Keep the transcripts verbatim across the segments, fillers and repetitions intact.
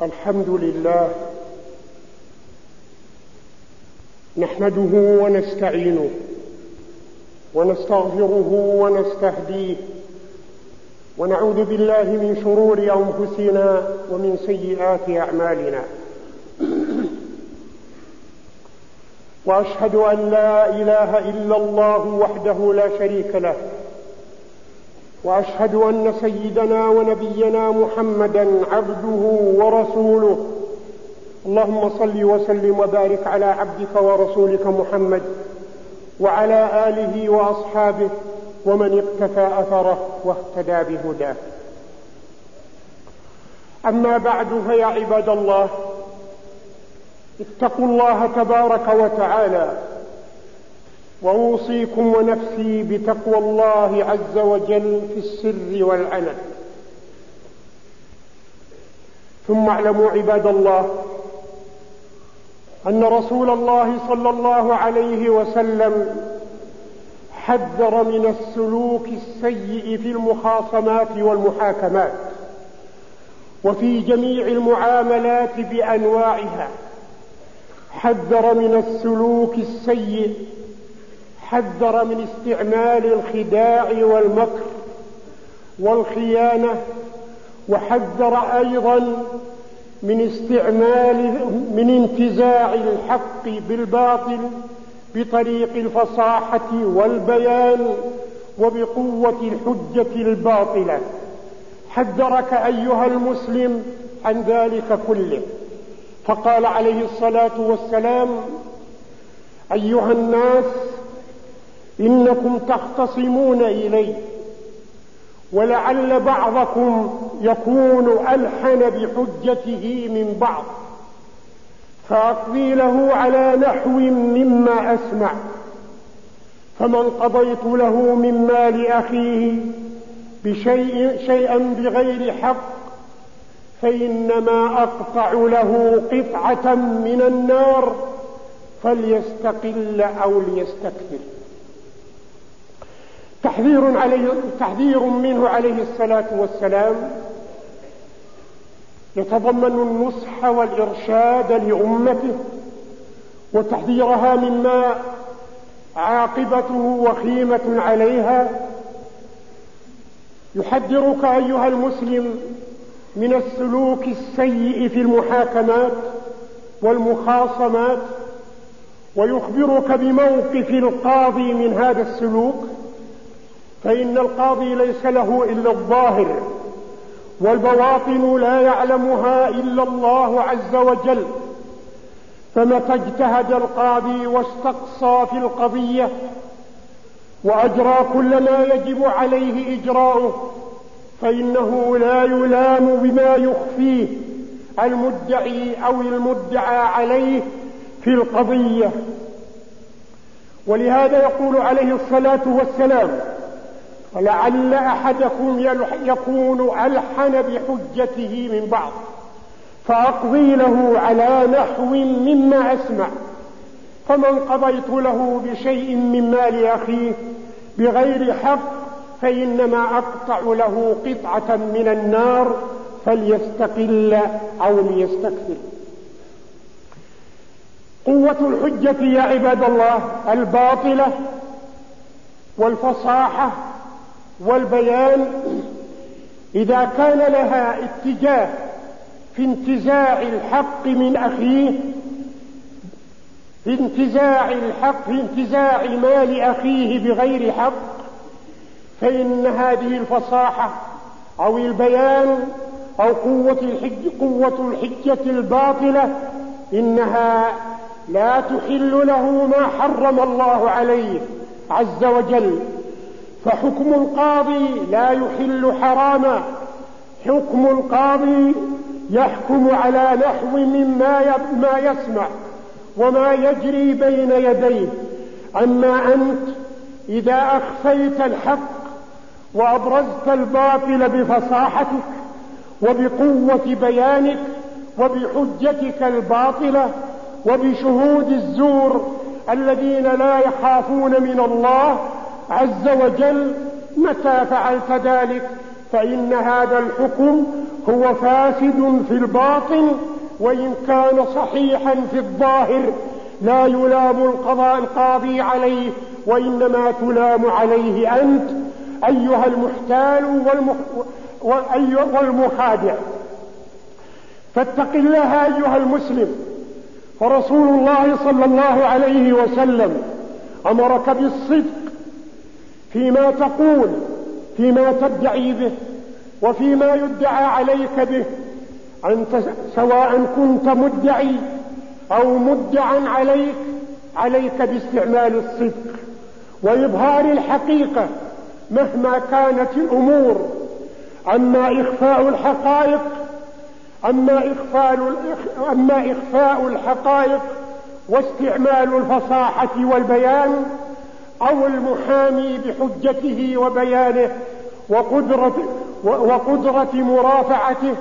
الحمد لله نحمده ونستعينه ونستغفره ونستهديه ونعوذ بالله من شرور أنفسنا ومن سيئات أعمالنا، وأشهد أن لا إله إلا الله وحده لا شريك له، وأشهد أن سيدنا ونبينا محمدا عبده ورسوله. اللهم صل وسلم وبارك على عبدك ورسولك محمد وعلى آله وأصحابه ومن اقتفى أثره واهتدى بهداه. أما بعد، فيا عباد الله، اتقوا الله تبارك وتعالى، وأوصيكم ونفسي بتقوى الله عز وجل في السر والعلن. ثم اعلموا عباد الله أن رسول الله صلى الله عليه وسلم حذر من السلوك السيء في المخاصمات والمحاكمات وفي جميع المعاملات بأنواعها. حذر من السلوك السيء، حذر من استعمال الخداع والمكر والخيانة، وحذر أيضا من استعمال من انتزاع الحق بالباطل بطريق الفصاحة والبيان وبقوة الحجة الباطلة. حذرك أيها المسلم عن ذلك كله، فقال عليه الصلاة والسلام: أيها الناس، إنكم تختصمون إلي، ولعل بعضكم يكون ألحن بحجته من بعض، فأقضي له على نحو مما أسمع، فمن قضيت له من مال أخيه بشيء شيئا بغير حق فإنما أقطع له قطعة من النار فليستقل أو ليستكثر. تحذير عليه تحذير منه عليه الصلاة والسلام يتضمن النصح والإرشاد لأمته وتحذيرها مما عاقبته وخيمة عليها. يحذرك أيها المسلم من السلوك السيء في المحاكمات والمخاصمات، ويخبرك بموقف القاضي من هذا السلوك، فإن القاضي ليس له إلا الظاهر، والبواطن لا يعلمها إلا الله عز وجل. فمتى اجتهد القاضي واستقصى في القضية وأجرى كل ما يجب عليه إجراؤه فإنه لا يلام بما يخفيه المدعي أو المدعى عليه في القضية. ولهذا يقول عليه الصلاة والسلام: ولعل أحدكم يكون ألحن بحجته من بعض، فأقضي له على نحو مما أسمع، فمن قضيت له بشيء من مال أخيه بغير حق فإنما أقطع له قطعة من النار فليستقل أو ليستكثر. قوة الحجة يا عباد الله الباطلة والفصاحة والبيان إذا كان لها اتجاه في انتزاع الحق من أخيه، في انتزاع الحق في انتزاع مال أخيه بغير حق، فإن هذه الفصاحة أو البيان أو قوة الحج قوة الحجة الباطلة إنها لا تحل له ما حرم الله عليه عز وجل. فحكم القاضي لا يحل حراما، حكم القاضي يحكم على نحو مما ما يسمع وما يجري بين يديه. أما أنت إذا أخفيت الحق وأبرزت الباطل بفصاحتك وبقوة بيانك وبحجتك الباطلة وبشهود الزور الذين لا يخافون من الله عز وجل، متى فعلت ذلك فإن هذا الحكم هو فاسد في الباطن، وإن كان صحيحا في الظاهر لا يلام القضاء القاضي عليه، وإنما تلام عليه أنت أيها المحتال والمخادع. فاتق الله أيها المسلم، فرسول الله صلى الله عليه وسلم أمرك بالصدق فيما تقول، فيما تدعي به، وفيما يدعى عليك به، أنت سواء كنت مدعي أو مدعا عليك، عليك باستعمال الصدق وإظهار الحقيقة مهما كانت الأمور. أما إخفاء الحقائق أما إخفاء أما إخفاء الحقائق واستعمال الفصاحة والبيان، أو المحامي بحجته وبيانه وقدرة, وقدرة مرافعته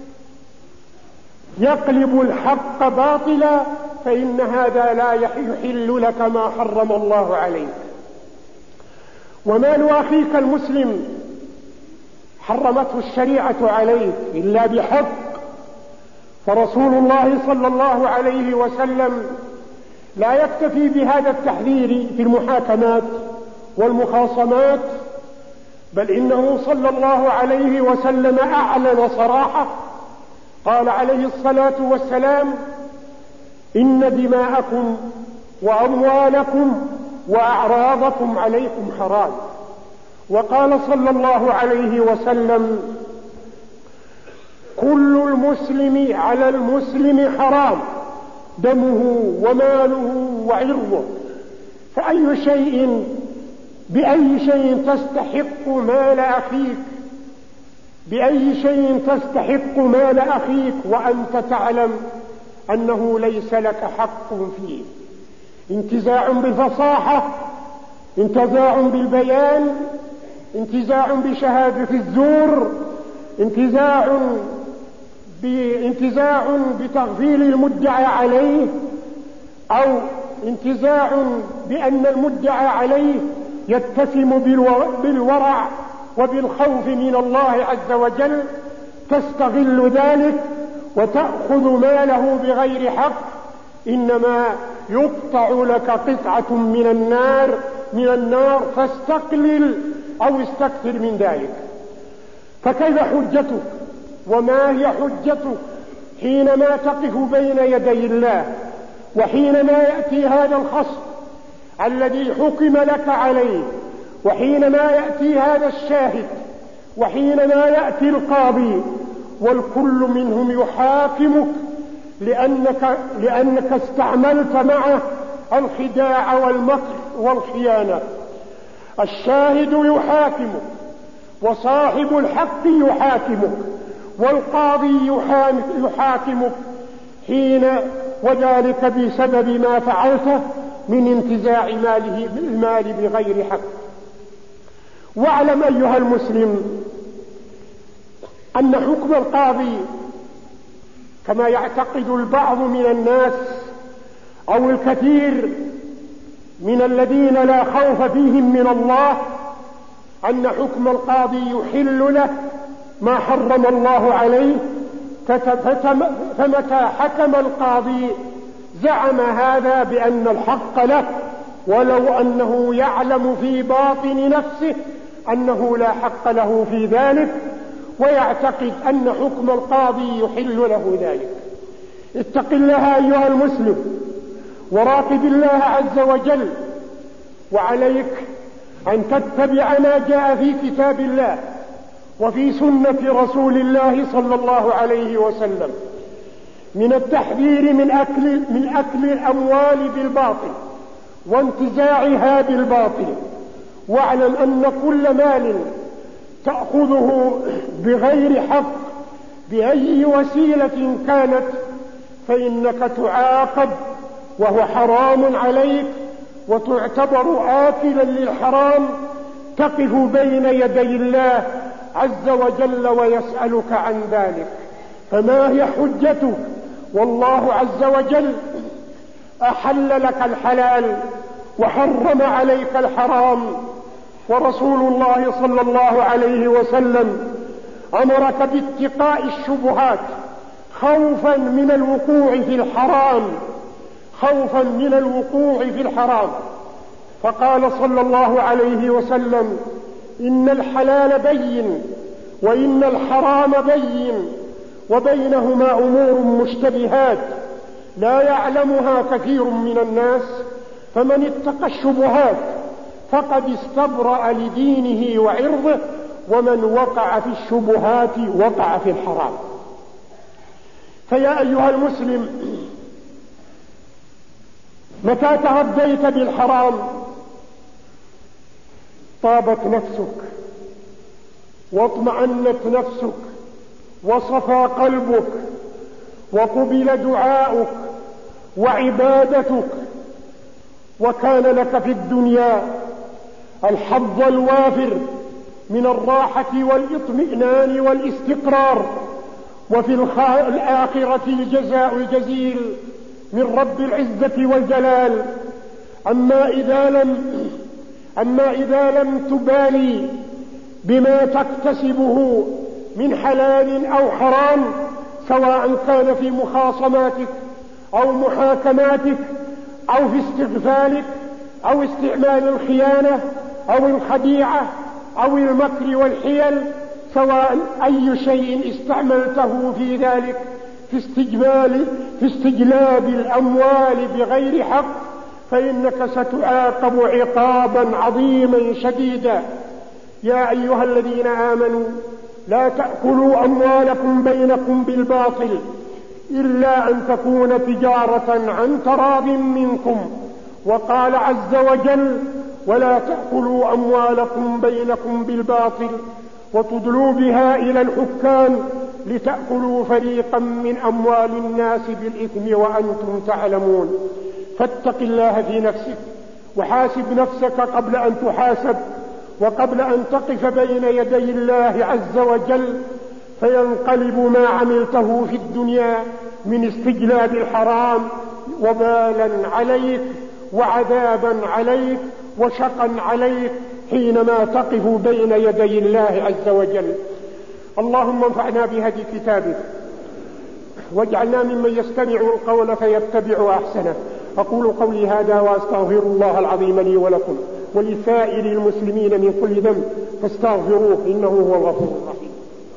يقلب الحق باطلا، فإن هذا لا يحل لك ما حرم الله عليك. ومال أخيك المسلم حرمته الشريعة عليك إلا بحق، فرسول الله صلى الله عليه وسلم لا يكتفي بهذا التحذير في المحاكمات والمخاصمات، بل إنه صلى الله عليه وسلم أعلن صراحة، قال عليه الصلاة والسلام: إن دماءكم وأموالكم وأعراضكم عليكم حرام. وقال صلى الله عليه وسلم: كل المسلم على المسلم حرام، دمه وماله وعرضه. فأي شيء بأي شيء تستحق مال أخيك بأي شيء تستحق مال أخيك وأنت تعلم أنه ليس لك حق فيه؟ انتزاع بالفصاحة، انتزاع بالبيان، انتزاع بشهادة الزور، انتزاع بانتزاع بتغفيل المدعى عليه، أو انتزاع بأن المدعى عليه يتسم بالورع وبالخوف من الله عز وجل، تستغل ذلك وتأخذ ماله بغير حق، إنما يقطع لك قطعة من النار من النار فاستقلل أو استكثر من ذلك. فكيف حجتك؟ وما هي حجتك حينما تقف بين يدي الله، وحينما يأتي هذا الخصم الذي حكم لك عليه، وحينما يأتي هذا الشاهد، وحينما يأتي القاضي، والكل منهم يحاكمك لأنك, لأنك استعملت معه الخداع والمكر والخيانة. الشاهد يحاكمك، وصاحب الحق يحاكمك، والقاضي يحاكمك حين وذلك بسبب ما فعلته من انتزاع ماله المال بغير حق. واعلم أيها المسلم أن حكم القاضي كما يعتقد البعض من الناس أو الكثير من الذين لا خوف فيهم من الله، أن حكم القاضي يحل له ما حرم الله عليه، فمتى حكم القاضي زعم هذا بأن الحق له، ولو أنه يعلم في باطن نفسه أنه لا حق له في ذلك، ويعتقد أن حكم القاضي يحل له ذلك. اتق الله أيها المسلم، وراقب الله عز وجل، وعليك أن تتبع ما جاء في كتاب الله وفي سنة رسول الله صلى الله عليه وسلم من التحذير من أكل, من أكل الأموال بالباطل وانتزاعها بالباطل. واعلم أن كل مال تأخذه بغير حق بأي وسيلة كانت فإنك تعاقب وهو حرام عليك، وتعتبر آكلا للحرام، تقف بين يدي الله عز وجل ويسألك عن ذلك. فما هي حجتك والله عز وجل أحل لك الحلال وحرم عليك الحرام، ورسول الله صلى الله عليه وسلم أمرك باتقاء الشبهات خوفا من الوقوع في الحرام خوفا من الوقوع في الحرام فقال صلى الله عليه وسلم: إن الحلال بين وإن الحرام بين وبينهما أمور مشتبهات لا يعلمها كثير من الناس، فمن اتقى الشبهات فقد استبرأ لدينه وعرضه، ومن وقع في الشبهات وقع في الحرام. فيا أيها المسلم، متى تغذيت بالحرام طابت نفسك واطمأنت نفسك وصفى قلبك وقبل دعاؤك وعبادتك، وكان لك في الدنيا الحظ الوافر من الراحة والإطمئنان والاستقرار، وفي الآخرة الجزاء الجزيل من رب العزة والجلال. أما إذا لم أما إذا لم تبالي بما تكتسبه من حلال أو حرام، سواء كان في مخاصماتك أو محاكماتك أو في استغفالك أو استعمال الخيانة أو الخديعة أو المكر والحيل، سواء أي شيء استعملته في ذلك في استجلاب في استجلاب الأموال بغير حق، فإنك ستعاقب عقابا عظيما شديدا. يا أيها الذين آمنوا لا تأكلوا أموالكم بينكم بالباطل إلا أن تكون تجارة عن تراض منكم. وقال عز وجل: ولا تأكلوا أموالكم بينكم بالباطل وتدلوا بها إلى الحكام لتأكلوا فريقا من أموال الناس بالإثم وأنتم تعلمون. فاتق الله في نفسك وحاسب نفسك قبل أن تحاسب، وقبل أن تقف بين يدي الله عز وجل فينقلب ما عملته في الدنيا من استجلاب الحرام وبالا عليك وعذابا عليك وشقا عليك حينما تقف بين يدي الله عز وجل. اللهم انفعنا بهدي كتابك واجعلنا ممن يستمع القول فيتبع أحسنه. أقول قولي هذا وأستغفر الله العظيم لي ولكم ولسائر المسلمين من كل ذنب فاستغفروه إنه هو الغفور الرحيم.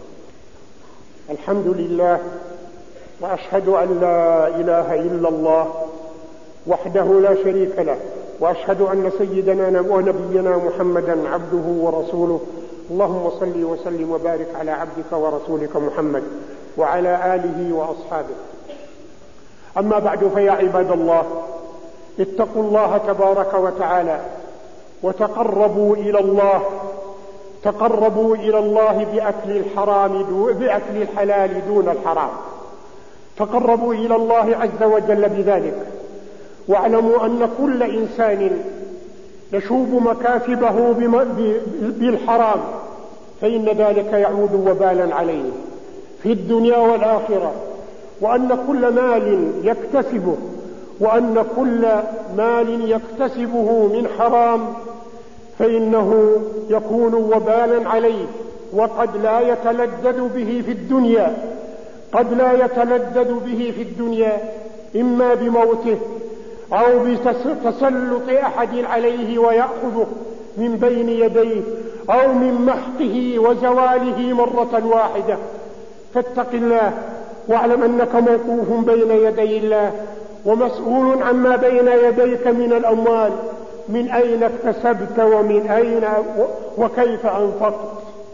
الحمد لله، وأشهد أن لا إله إلا الله وحده لا شريك له، وأشهد أن سيدنا ونبينا محمدا عبده ورسوله. اللهم صل وسلم وبارك على عبدك ورسولك محمد وعلى آله وأصحابه. أما بعد، فيا عباد الله، اتقوا الله تبارك وتعالى وتقربوا إلى الله تقربوا إلى الله بأكل الحرام بأكل الحلال دون الحرام. تقربوا إلى الله عز وجل بذلك، واعلموا أن كل إنسان يشوب مكاسبه بالحرام فإن ذلك يعود وبالا عليه في الدنيا والآخرة، وأن كل مال يكتسبه وأن كل مال يكتسبه من حرام فإنه يكون وبالا عليه، وقد لا يتلذذ به في الدنيا قد لا يتلذذ به في الدنيا إما بموته أو بتسلط أحد عليه ويأخذه من بين يديه أو من محقه وزواله مرة واحدة. فاتق الله واعلم أنك موقوف بين يدي الله ومسؤول عما بين يديك من الأموال، من أين اكتسبت ومن أين وكيف أنفقت.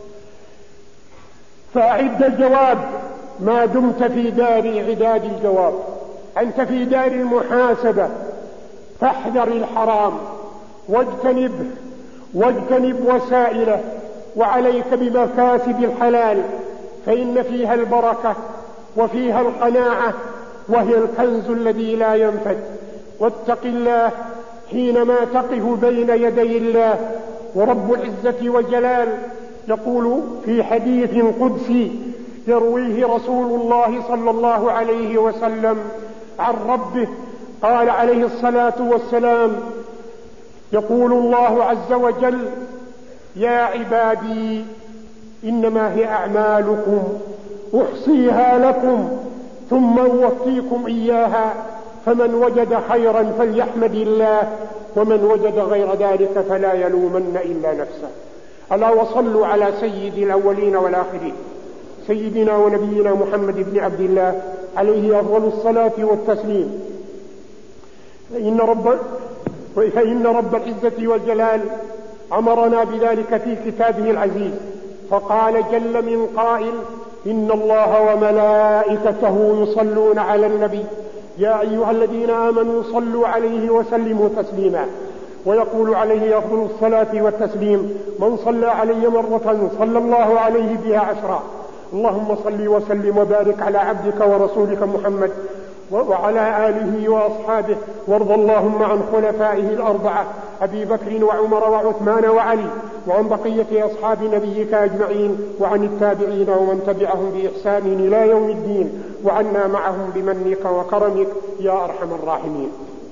فأعد الجواب ما دمت في دار عداد الجواب. أنت في دار المحاسبة، فاحذر الحرام واجتنبه واجتنب وسائله، وعليك بمكاسب الحلال فإن فيها البركة وفيها القناعة وهي الكنز الذي لا ينفد. واتق الله حينما تقف بين يدي الله. ورب العزة والجلال يقول في حديث قدسي يرويه رسول الله صلى الله عليه وسلم عن ربه، قال عليه الصلاة والسلام: يقول الله عز وجل: يا عبادي إنما هي أعمالكم أحصيها لكم ثم أوفيكم إياها، فمن وجد خيرا فليحمد الله، ومن وجد غير ذلك فلا يلومن إلا نفسه. ألا وصلوا على سيد الأولين والآخرين سيدنا ونبينا محمد بن عبد الله عليه أفضل الصلاة والتسليم. فإن رب, فإن رب العزة والجلال أمرنا بذلك في كتابه العزيز، فقال جل من قائل: إن الله وملائكته يصلون على النبي يا أيها الذين آمنوا صلوا عليه وسلموا تسليما. ويقول عليه أفضل الصلاة والتسليم: من صلى علي مرة صلى الله عليه بها عشرا. اللهم صل وسلم وبارك على عبدك ورسولك محمد وعلى آله وأصحابه، وارض اللهم عن خلفائه الأربعة أبي بكر وعمر وعثمان وعلي، وعن بقية أصحاب نبيك أجمعين، وعن التابعين ومن تبعهم بإحسان إلى يوم الدين، وعنا معهم بمنك وكرمك يا أرحم الراحمين.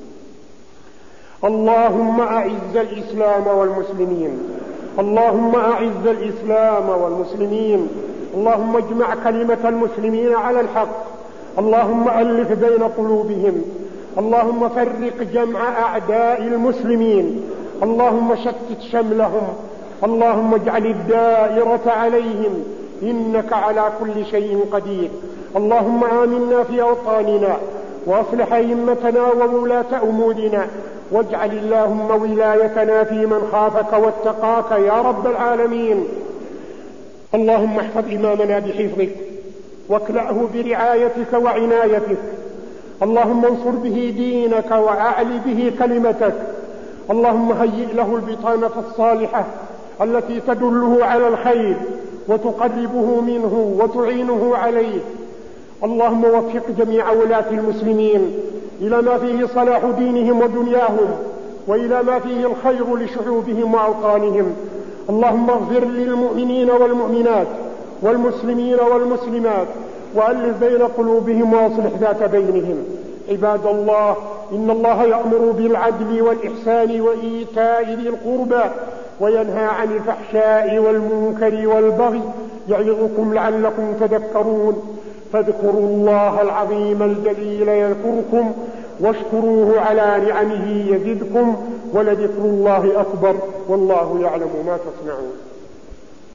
اللهم أعز الإسلام والمسلمين، اللهم أعز الإسلام والمسلمين، اللهم اجمع كلمة المسلمين على الحق، اللهم ألف بين قلوبهم، اللهم فرق جمع أعداء المسلمين، اللهم شتت شملهم، اللهم اجعل الدائرة عليهم، إنك على كل شيء قدير. اللهم آمنا في أوطاننا، وأصلح أئمتنا وولاة أمورنا، واجعل اللهم ولايتنا في من خافك واتقاك يا رب العالمين. اللهم احفظ إمامنا بحفظك، واكلأه برعايتك وعنايتك، اللهم انصر به دينك وأعل به كلمتك، اللهم هيئ له البطانة الصالحة التي تدله على الخير وتقربه منه وتعينه عليه. اللهم وفق جميع ولاة المسلمين إلى ما فيه صلاح دينهم ودنياهم، وإلى ما فيه الخير لشعوبهم وأوطانهم. اللهم اغفر للمؤمنين والمؤمنات والمسلمين والمسلمات، وألف بين قلوبهم وأصلح ذات بينهم. عباد الله، إن الله يأمر بالعدل والإحسان وإيتاء ذي القربى، وينهى عن الفحشاء والمنكر والبغي، يعظكم لعلكم تذكرون. فاذكروا الله العظيم الجليل يذكركم، واشكروه على نعمه يزدكم، ولذكر الله أكبر، والله يعلم ما تصنعون.